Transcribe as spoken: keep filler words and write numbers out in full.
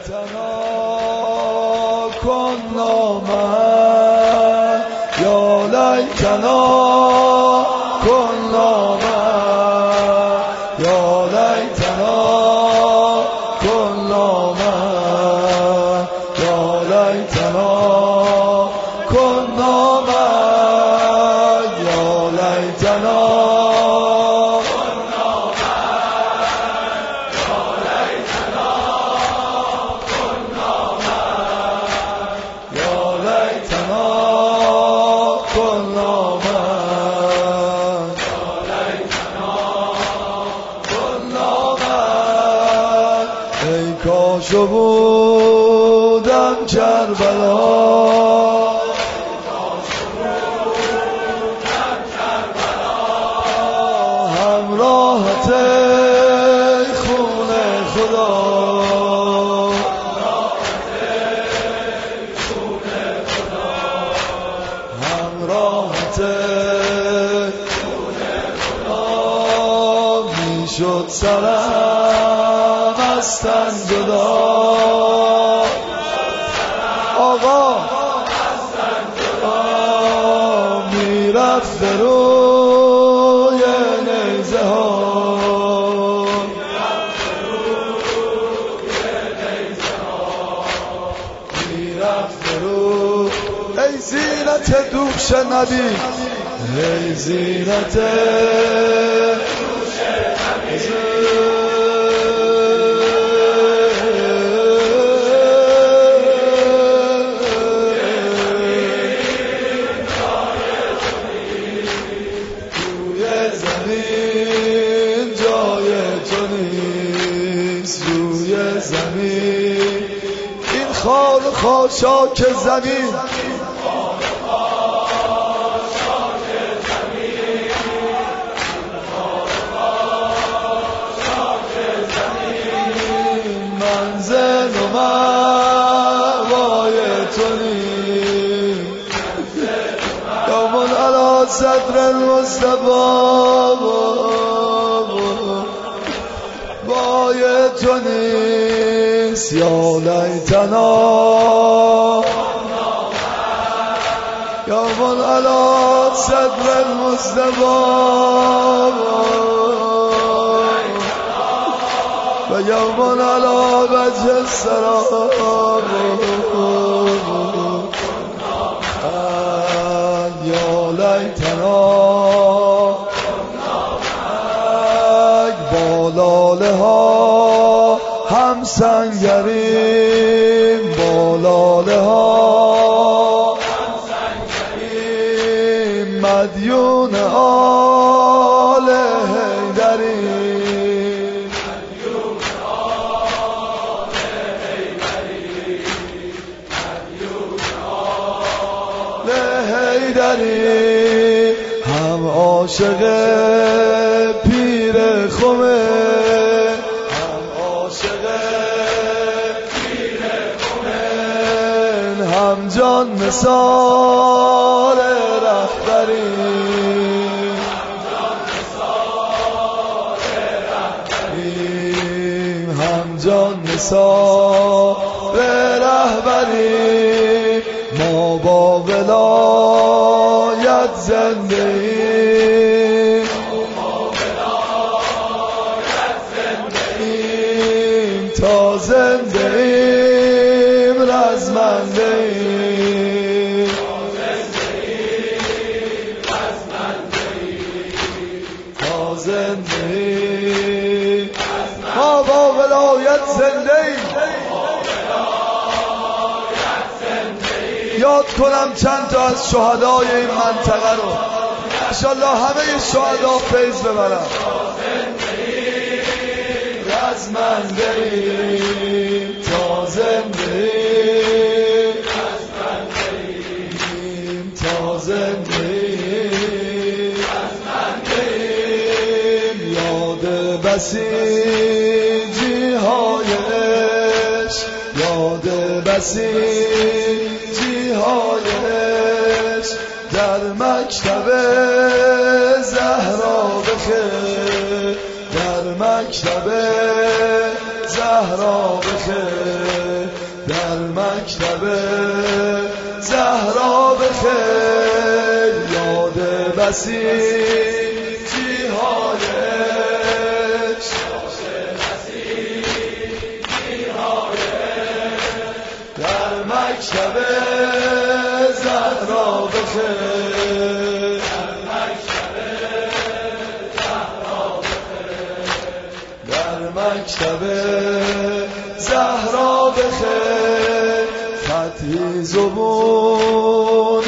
لیتنا کنا معا یا لیتنا کنا معا یا لیتنا کنا معا یا لیتنا کنا معا یا لیتنا کاشو بودم کربلا همراهت خون خدا همراهت خون خدا میشد سرم از تن جدا آقا میرفت روی نیزه ها میرفت روی ای زینت دوش نبی ای زینت دوش نبی زمین این خار خاشاک زمین منزل و مأوای تو نیست یا من علی صدر المصطفی بای تو نیست یا لیتنا یا من علی صدر المصطفی و یا من علی وجه السراب یا لیتنا بالاله ها هم سنگریم بالاله ها هم سنگریم مدیون آل حیدریم مدیون آل حیدریم مدیون آل حیدریم هم عاشق پیر خمه هم عاشق پیر خمه هم جان مثال رهبری هم جان مثال رهبری هم جان مثال رهبری ما با ولایت زنده ایم تا زنده ایم رزمنده ایم تا زنده ایم ما با ولایت زنده ایم یاد کنم چند تا از شهدای این منطقه رو انشالله همه شهدا فیض ببرم رزمنده ایم تا زنده ایم تا زنده ایم یاد بسیجی های عشق یاد بسیجی های عشق در مکتب زهرا بخیر در مکتب زهرا زهرا بخیر، در مکتب زهرا بخیر، یاد بسیجی های در مکتب زهرا بخیر، در مکتب زهرا بخیر، فتحی زبون